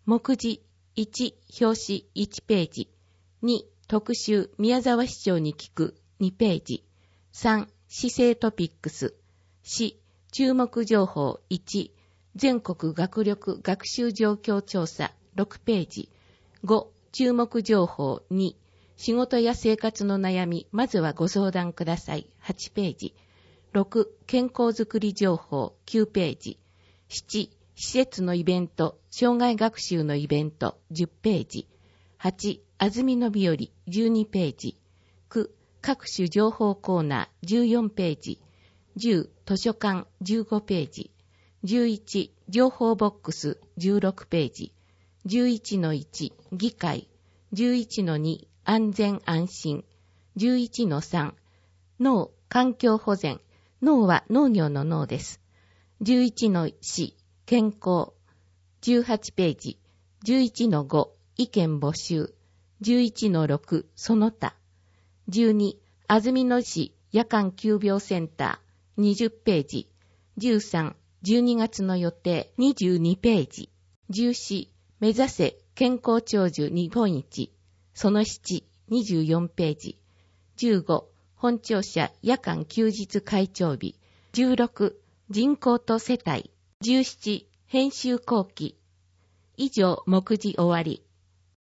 目次1、表紙1ページ。2、特集宮沢市長に聞く2ページ。3、市政トピックス。4、注目情報1、全国学力学習状況調査6ページ。5、注目情報2、仕事や生活の悩み、まずはご相談ください8ページ。6、健康づくり情報9ページ。7、施設のイベント、障害学習のイベント10ページ。8、安住の日和12ページ。9、各種情報コーナー14ページ。10、図書館15ページ。11、情報ボックス16ページ。11-1、議会。11-2、安全安心。11-3、農、環境保全。農は農業の農です。11-4、健康。18ページ。11-5、意見募集。11-6、その他。12、安曇野市夜間急病センター。20ページ。13、12月の予定。22ページ。14、目指せ健康長寿日本一。その7、24ページ。15、本庁舎夜間休日会長日。16、人口と世帯。17、編集後期。以上、目次終わり。